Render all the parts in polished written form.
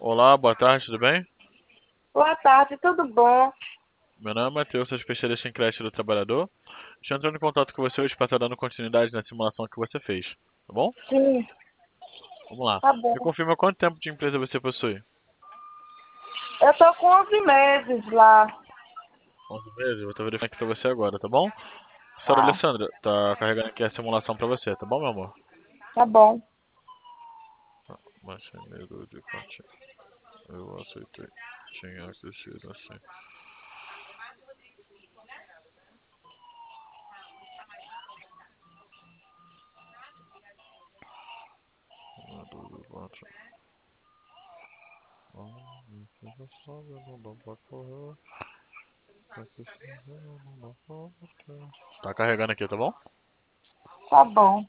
Olá, boa tarde, tudo bem? Boa tarde, tudo bom? Meu nome é Matheus, sou especialista em crédito do trabalhador. Estou entrando em contato com você hoje para estar dando continuidade na simulação que você fez, tá bom? Sim, Vamos lá. tá Me bom. confirma quanto tempo de empresa você possui? Eu tô com 11 meses lá. 11 meses? Vou estar verificando aqui para você agora, tá bom? Senhora Tá, Alessandra, tá carregando aqui a simulação para você, tá bom, meu amor? tá bom. Mas sem medo de partir. Eu aceitei. Tinha que ser assim. Medo de partir. Você sabe, não dá pra correr. Tá carregando aqui, tá bom? Tá bom.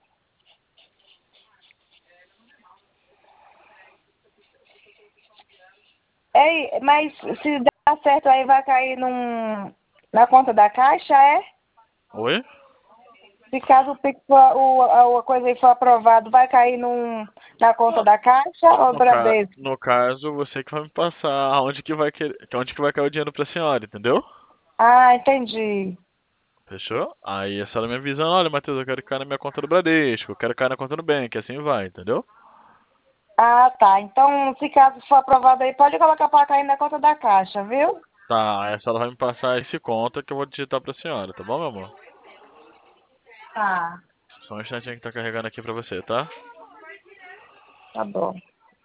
Ei, mas se der certo aí vai cair na conta da caixa, é? Oi? Se caso o Pix a coisa aí for aprovado, vai cair na conta da caixa ou Bradesco? No caso, você que vai me passar onde que vai cair o dinheiro pra senhora, entendeu? Ah, entendi. Fechou? Aí a senhora me avisando, olha, Matheus, eu quero cair na minha conta do Bradesco, eu quero cair na conta do Bank, assim vai, entendeu? Ah, tá. Então, se caso for aprovado aí, pode colocar para cair na conta da caixa, viu? Tá, aí a senhora vai me passar esse conta que eu vou digitar pra senhora, tá bom, meu amor? Tá, Só um instantinho que tá carregando aqui pra você, tá? tá bom.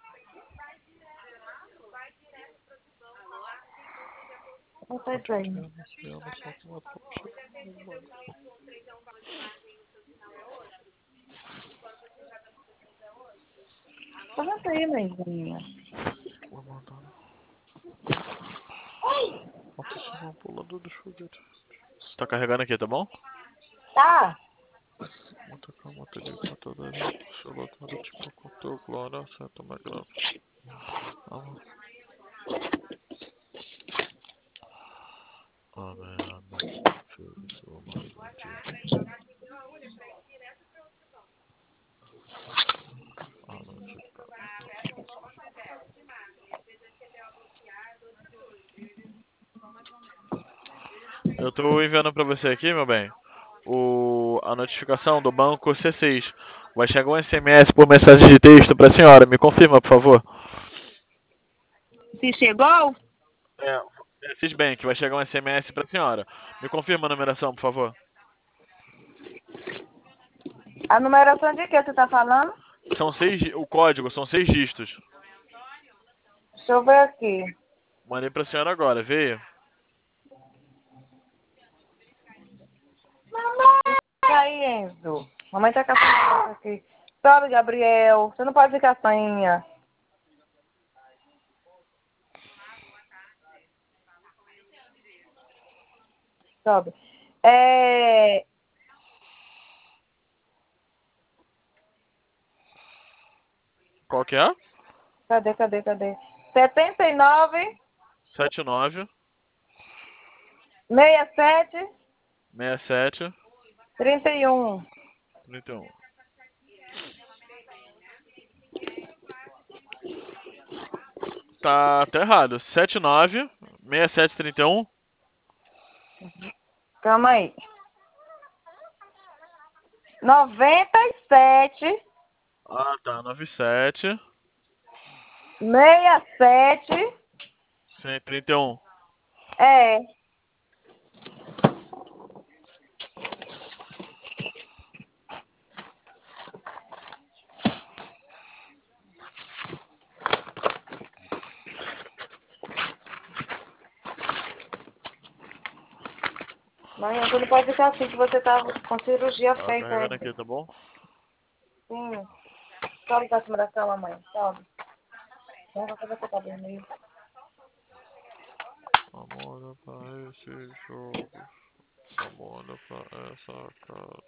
Não sei Onde é que bem. é? Não sei, eu não sei como é que eu chego no banco. Como assim, menina? Vou mandar. Bota esse no pulador do foguete. Você tá carregando aqui, tá bom? Tá. Muita calma, tá de conta da gente. Seu lotado tipo com teu glória, senta mais grave. Vamos. Amém, amém. Feliz mais um dia. A noite tá. Eu tô enviando pra você aqui, meu bem, a notificação do banco C6. Vai chegar um SMS por mensagem de texto pra senhora. Me confirma, por favor. Se chegou? É, Bank, vai chegar um SMS pra senhora. Me confirma a numeração, por favor. A numeração de que você tá falando? O código são 6 dígitos. Deixa eu ver aqui. Mandei pra senhora agora, veio? E aí, Enzo? Mamãe tá caçando aqui. Sobe, Gabriel. Você não pode ficar sozinha. Sobe. É... Qual que é? Cadê? 79, 79 67, 67 31. 31. Tá errado. 79 67 31. Calma aí. 97, Ah, tá. 97 67. 131. É. Mãe, você não pode ficar assim que você tá com cirurgia Tá feita carregando ainda. aqui, tá bom? Sim. Sobe pra cima da cama, mãe. Sobe. Vamos fazer você tá dormindo. Amor, pra esses jogos. Amor, pra essa casa.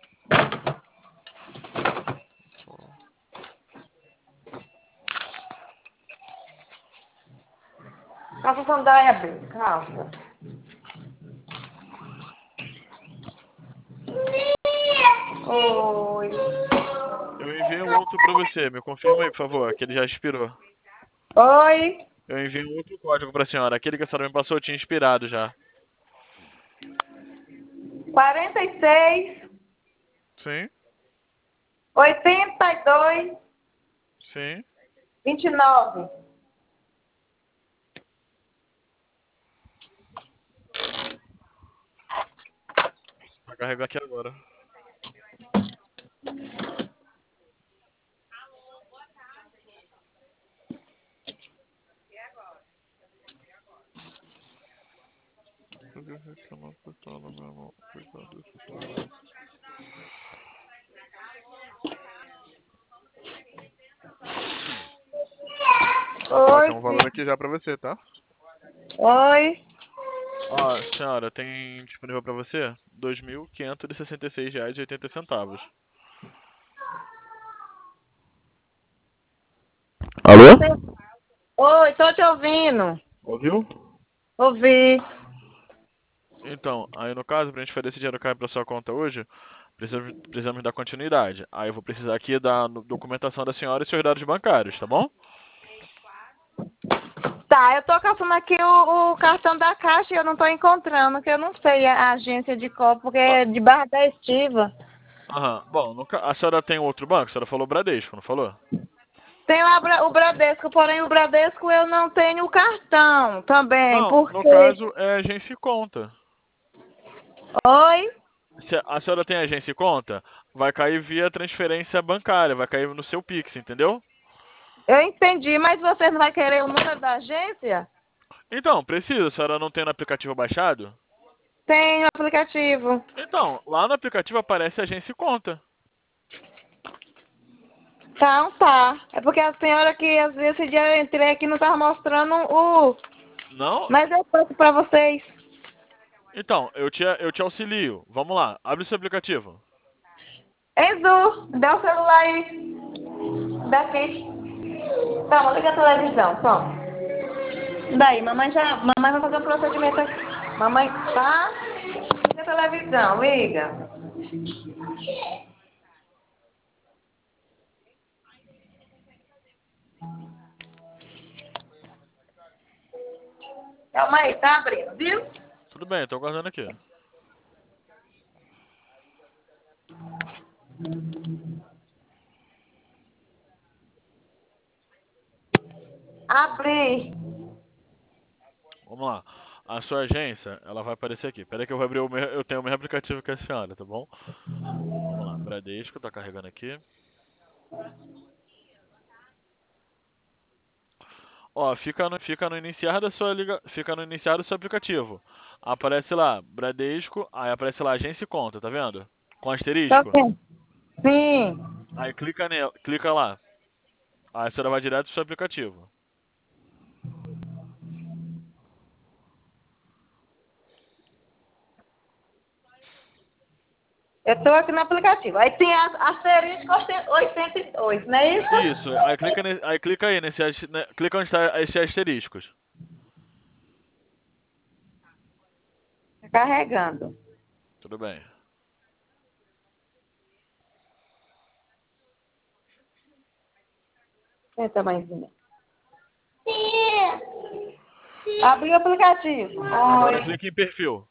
Calça sandália, Bê. Calça. Oi. Eu enviei um outro pra você. Me confirma aí, por favor, que ele já expirou. Oi. Eu enviei um outro código pra senhora. Aquele que a senhora me passou eu tinha inspirado já. 46, Sim, 82, sim. 29. Vai carregar aqui agora. Ó, Oi, tem um valor filho. aqui já pra você, tá? Oi. Ó, senhora, tem disponível pra você R$ 2.566,80. Alô? Oi, tô te ouvindo. Ouviu? Ouvi. Então, aí no caso, pra gente fazer esse dinheiro cair pra sua conta hoje, precisamos dar continuidade. Aí eu vou precisar aqui da documentação da senhora e seus dados bancários, tá bom? Tá, eu tô caçando aqui o cartão da Caixa e eu não tô encontrando, que eu não sei a agência de copo, porque Ah, é de Barra da Estiva. aham. Bom, a senhora tem outro banco? A senhora falou Bradesco, não falou? Tem lá o Bradesco, porém o Bradesco eu não tenho o cartão também, Não, no porque... caso é agência e conta. Oi? Se a senhora tem agência e conta, vai cair via transferência bancária, vai cair no seu Pix, entendeu? Eu entendi, mas você não vai querer o número da agência? Então, precisa. A senhora não tem no aplicativo baixado? Tem o aplicativo. Então, lá no aplicativo aparece agência e conta. Então tá. É porque a senhora que às vezes esse dia eu entrei aqui não tava mostrando o... Não? Mas eu passo pra vocês. Então, eu te auxilio. Vamos lá, abre o seu aplicativo. Enzo, dá o celular aí. Daqui. Toma, liga a televisão, toma. Daí, mamãe vai fazer um procedimento aqui. Mamãe, tá? Liga a televisão, liga. Calma aí, tá abrindo, viu? Tudo bem, tô aguardando aqui. Abri. Vamos lá. A sua agência, ela vai aparecer aqui. Pera aí que eu vou abrir eu tenho o mesmo aplicativo que a senhora, tá bom? Vamos lá, Bradesco, tá carregando aqui. Ó, fica no iniciar do seu aplicativo. Aparece lá, Bradesco, aí aparece lá agência e conta, tá vendo? Com Tá asterisco. ok. Sim. Aí clica lá. Aí a senhora vai direto pro seu aplicativo. Eu tô aqui no aplicativo. Aí tem asterisco 82, não é Isso, isso? aí clica aí clica onde está esses asteriscos. Tá carregando. Tudo bem. Senta, mãezinha. Abri o aplicativo. Agora Oi. clica em perfil.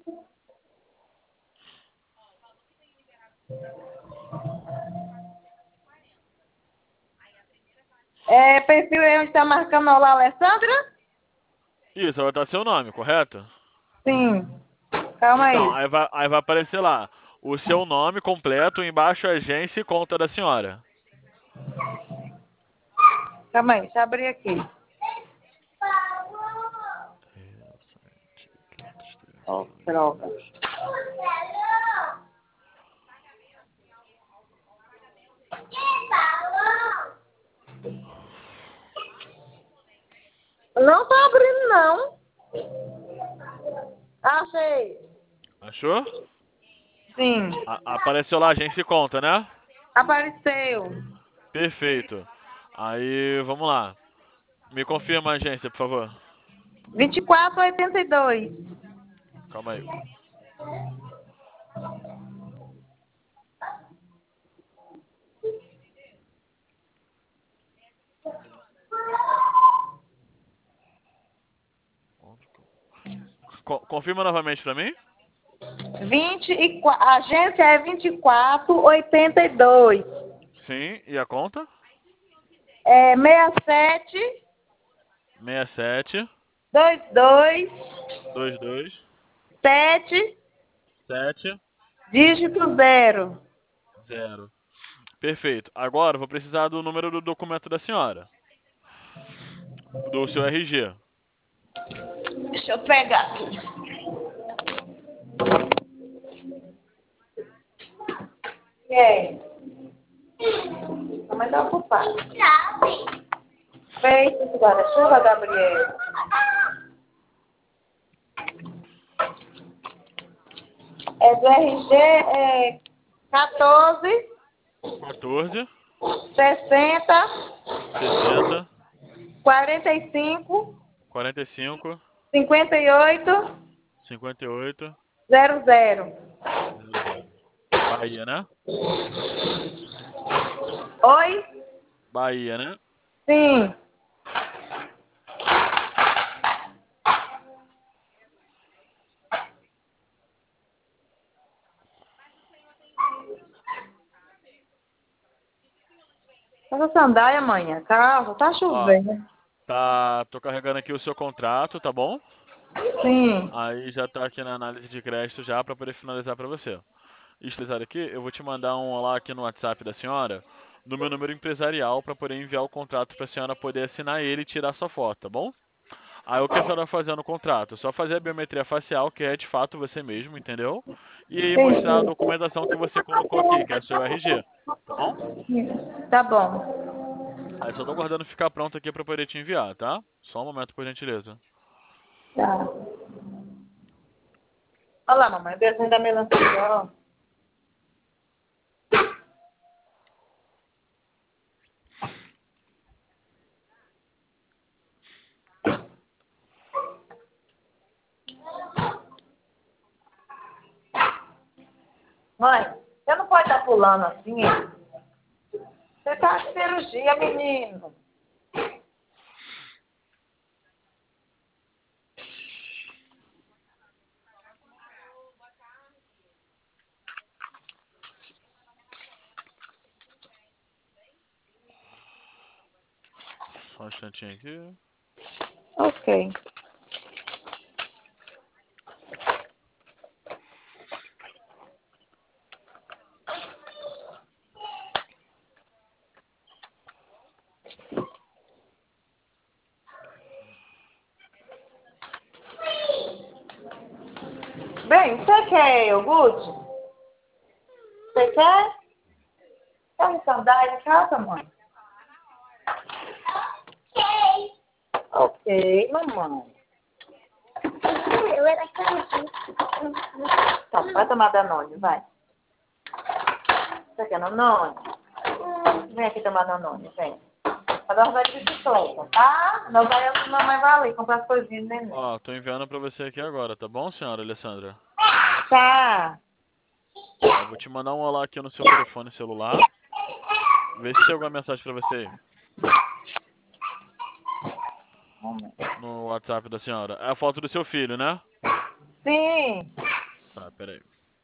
É, perfil é onde tá marcando lá, Alessandra? Isso, vai estar seu nome, correto? Sim. Calma Então, aí. aí vai aparecer lá o seu nome completo, embaixo agência e conta da senhora. Calma aí, deixa eu abrir aqui. Ó, droga. Não tá abrindo, não. Achei. Achou? Sim. Apareceu lá agência e conta, né? Apareceu. Perfeito. Aí, vamos lá. Me confirma a agência, por favor. 2482. Calma aí. Confirma novamente pra mim. 24, a agência é 2482. Sim, e a conta? É 67 67 22 22 7 7 dígito 0. 0. Perfeito. Agora eu vou precisar do número do documento da senhora. Do seu RG. Deixa eu pegar aqui. E aí? Mamãe tá ocupada. Feito esse guarda-chuva, Gabriel. É do RG, 14 14 60 60 45 45 58 58 00. 00. Bahia, né? Oi? Bahia, né? Sim. Essa sandália, amanhã. Carro, tá Ó, chovendo. tô carregando aqui o seu contrato, tá bom? Sim. Aí já tá aqui na análise de crédito já pra poder finalizar pra você. Estilizado aqui, eu vou te mandar um olá aqui no WhatsApp da senhora, no meu número empresarial, pra poder enviar o contrato pra senhora poder assinar ele e tirar sua foto, tá bom? Aí o que a senhora vai fazer no contrato? Só fazer a biometria facial, que é de fato você mesmo, entendeu? E aí mostrar a Entendi. documentação que você colocou aqui, que é o seu RG, tá bom? Tá bom. Aí só tô aguardando ficar pronto aqui pra poder te enviar, tá? Só um momento, por gentileza. Tá. Olha lá, mamãe. O desenho da melancia, ó. Mãe, você não pode estar pulando assim, hein? Você tá de cirurgia, menino. Só um instantinho aqui. Ok. Bem, você quer iogurte? Você quer? Quer um sandália em casa, mãe? Ok, mamãe. Tá, vai tomar Danone, vai. Você quer Danone? Vem aqui tomar Danone, vem. Agora vai de bicicleta, tá? Mamãe vai ali comprar as coisinhas do neném. Ó, tô enviando pra você aqui agora, tá bom, senhora Alessandra? Tá. Ó, vou te mandar um olá aqui no seu telefone celular. Vê se chegou a mensagem pra você aí. No WhatsApp da senhora. É a foto do seu filho, né? Sim. Tá, peraí.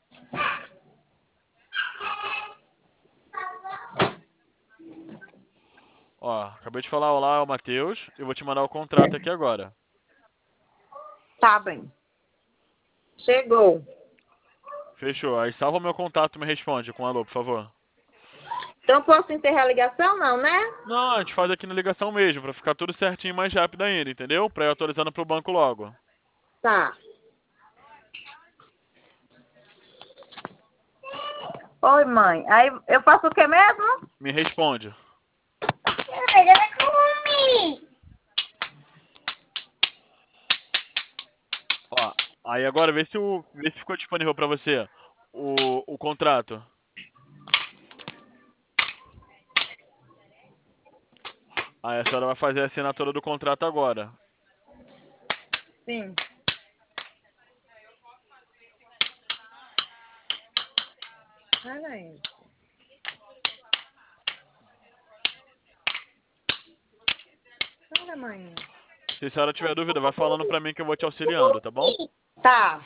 Ó, acabei de falar olá, é o Matheus. Eu vou te mandar o contrato aqui agora. Tá bem. Chegou. Fechou. Aí salva o meu contato e me responde com alô, por favor. Então posso enterrar a ligação, não, né? Não, a gente faz aqui na ligação mesmo, pra ficar tudo certinho e mais rápido ainda, entendeu? Pra ir atualizando pro banco logo. Tá. Oi, mãe. Aí eu faço o que mesmo? Me responde. Ó, aí agora vê se ficou disponível pra você o contrato. Aí a senhora vai fazer a assinatura do contrato agora. Sim. Peraí. Olha, mãe. Se a senhora tiver dúvida, vai falando pra mim que eu vou te auxiliando, tá bom? Tá.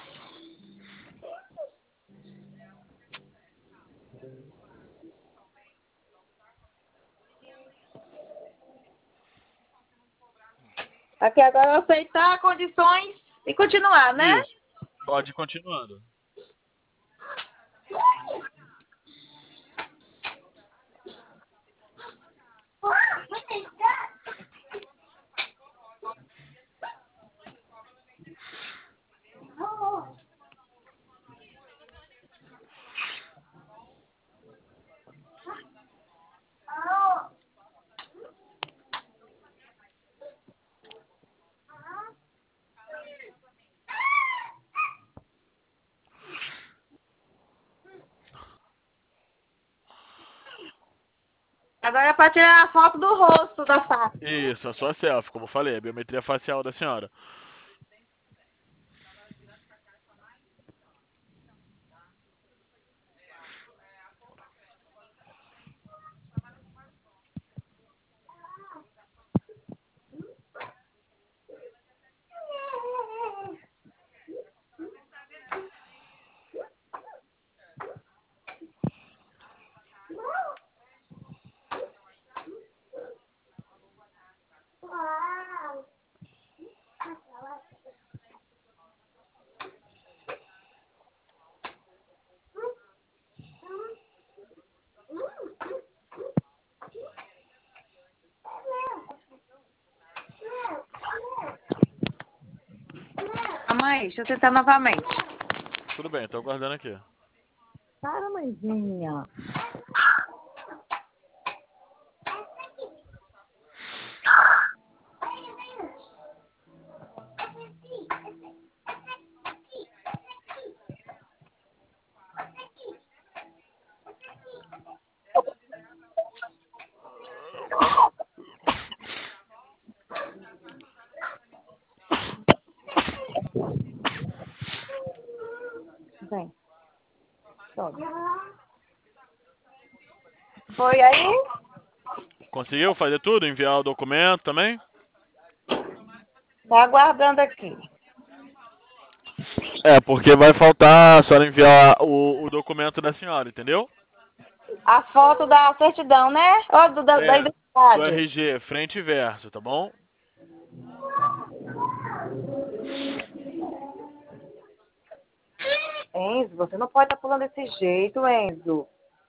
Aqui agora aceitar condições e continuar, né? Isso. Pode ir continuando. Agora é para tirar a foto do rosto da face. Isso, a sua selfie, como eu falei, a biometria facial da senhora. Mãe, deixa eu tentar novamente. Tudo bem, tô aguardando aqui. Para, mãezinha. Vem. Sobe. Foi aí? Conseguiu fazer tudo? Enviar o documento também? Tô aguardando aqui. É, porque vai faltar a senhora enviar o documento da senhora, entendeu? A foto da certidão, né? Ou da É, do identidade. RG, frente e verso, tá bom? Enzo, você não pode estar pulando desse jeito, Enzo.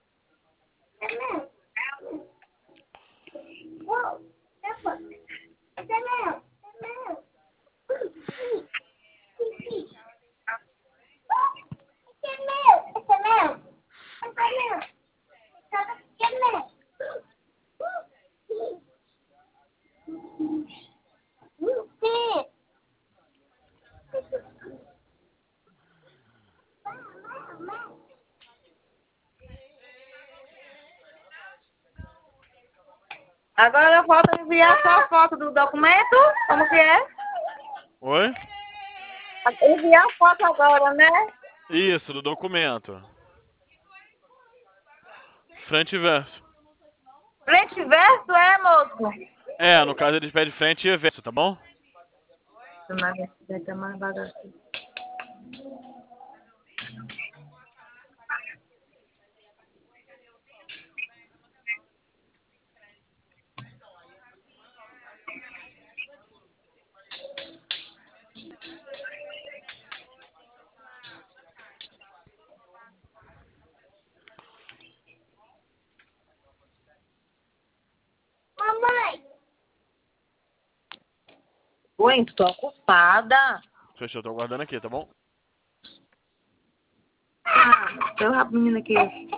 Agora falta enviar só a foto do documento? Como que é? Oi? Enviar a foto agora, né? Isso, do documento. Frente e verso. Frente e verso, é, moço? É, no caso eles pedem frente e verso, tá bom? Mais bagaço. Mamãe! Oi, tô ocupada. Fechou, tô aguardando aqui, tá bom? Ah, seu rabo, menina aqui.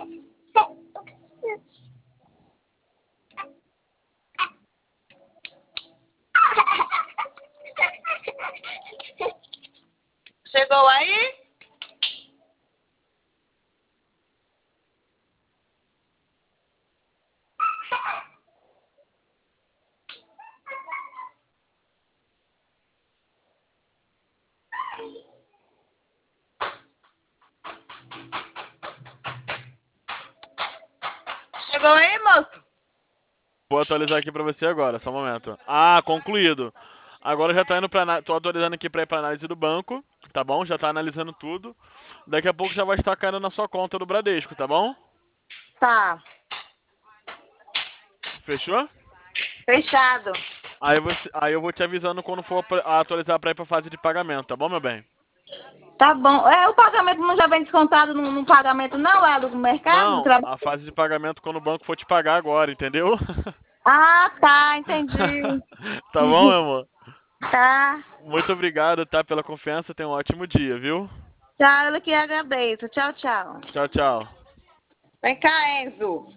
Chegou aí? Chegou aí, moço? Vou atualizar aqui pra você agora, só um momento. Ah, concluído. Agora já tá indo tô atualizando aqui pra ir pra análise do banco, tá bom? Já tá analisando tudo. Daqui a pouco já vai estar caindo na sua conta do Bradesco, tá bom? Tá. Fechou? Fechado. Aí eu vou te avisando quando for atualizar pra ir pra fase de pagamento, tá bom, meu bem? Tá bom. É, o pagamento não já vem descontado no pagamento, não, lá do mercado? Do Não, trabalho? a fase de pagamento quando o banco for te pagar agora, entendeu? Ah, tá, entendi. Tá bom, meu amor? Tá. Muito obrigado, tá, pela confiança. Tenha um ótimo dia, viu? Tchau, eu que agradeço. Tchau, tchau. Tchau, tchau. Vem cá, Enzo.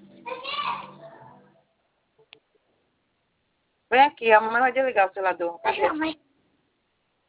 Vem aqui, a mamãe vai desligar o celular.